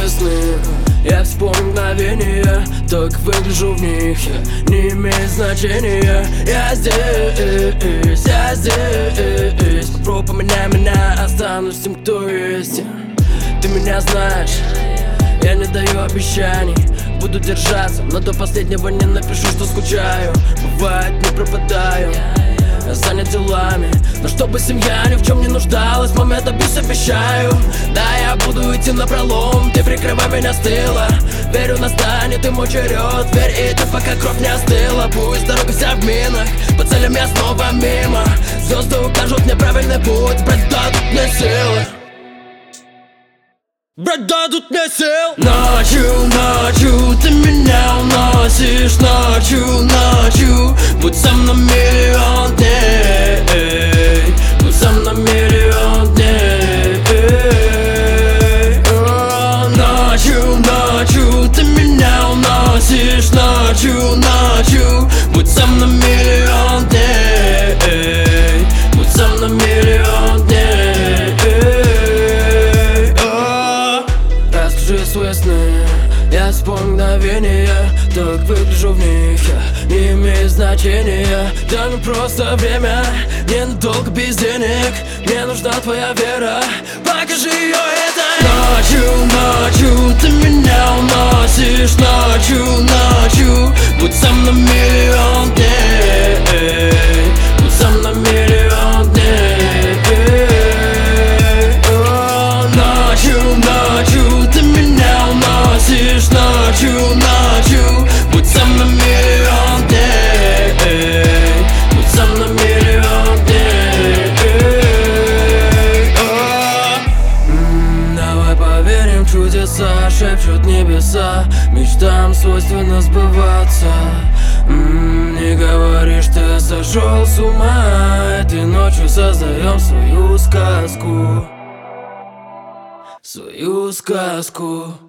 сны. Я вспомню мгновения, так выгляжу в них. Не имеет значения. Я здесь. Попробуй поменяй меня, останусь тем, кто есть. Ты меня знаешь, я не даю обещаний. Буду держаться, но до последнего не напишу, что скучаю. Бывает, не пропадаю, занят делами. Но чтобы семья ни в чем не нуждалась, маме добьюсь, обещаю. Да, я буду идти напролом, ты прикрывай меня с тыла. Верю, настанет и мой черед, верь и ты, пока кровь не остыла. Пусть дорога вся в минах, по целям я снова мимо. Звезды укажут мне правильный путь, брать дадут мне силы. Брать дадут мне сил. Ночью ты меня уносишь. Ночью будь со мной миллион дней. Будь со мной миллион дней. Ночью ты меня уносишь. Ночью будь со мной миллион дней. Будь со мной миллион дней. Свои сны, я вспомню мгновения, так выгляжу в них. Не имеет значения, дай мне просто время. Ненадолго без денег, мне нужна твоя вера. Покажи ее этой ночью ты меня уносишь. Ночью будь со мной миллион дней. Будь со мной миллион дней. Ночью ты меня уносишь. Ночью будь со мной миллион дней. Будь со мной миллион дней. Давай поверим в чудеса, шепчут небеса. Мечтам свойственно сбываться. Не говори, что я сошел с ума. Этой ночью создаем свою сказку. Свою сказку.